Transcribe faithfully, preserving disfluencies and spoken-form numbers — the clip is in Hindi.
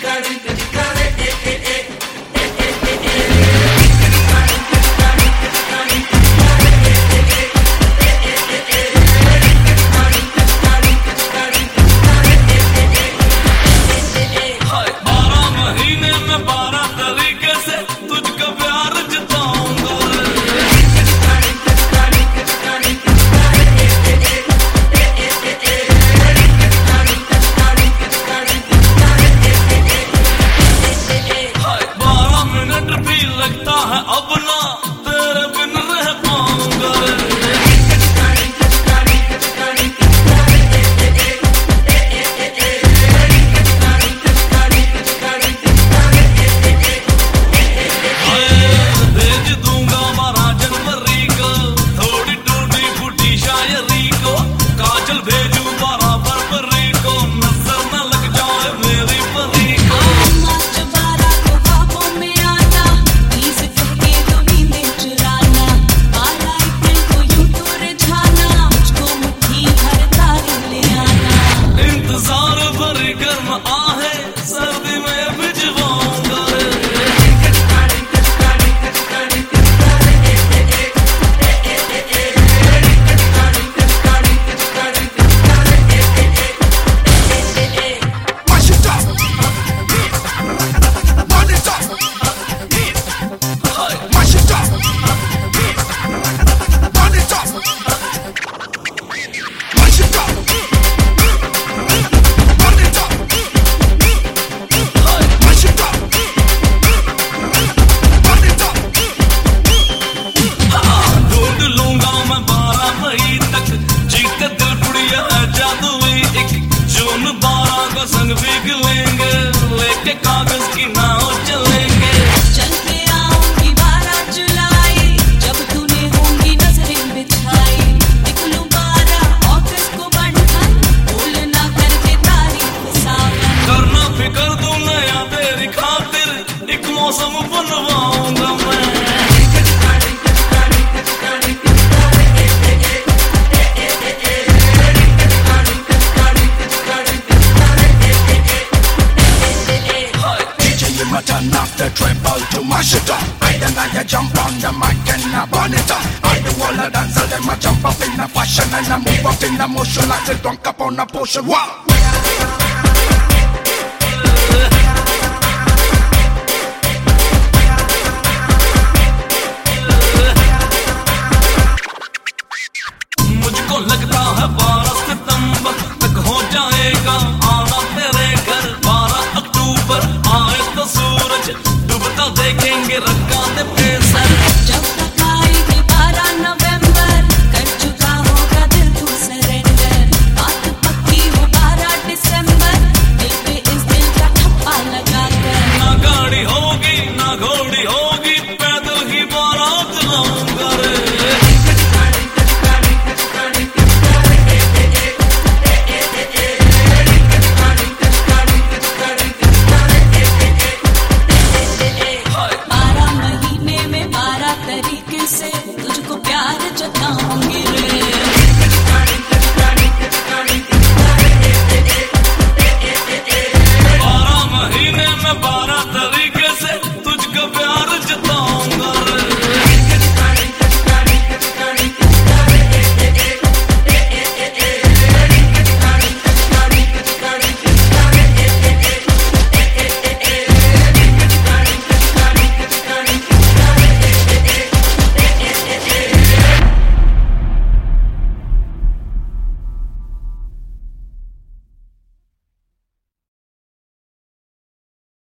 संग भीग लेंगे, लेके कागज की नाव चलेंगे। चल के आऊंगी बारह जुलाई, जब तूने होंगी नजरें बिछाई। निकलूं बारह अगस्त को बंधन, भूल ना करके तारीख सावन। करना फिकर दूं नया तेरी खातिर, एक मौसम बनवाऊंगा मैं। Turn off the treble to mash it up. I then I jump on the mic and I burn it up. I do all the dancer, them I jump up in the fashion and I move up in the motion like a drunk up on a potion. Wow.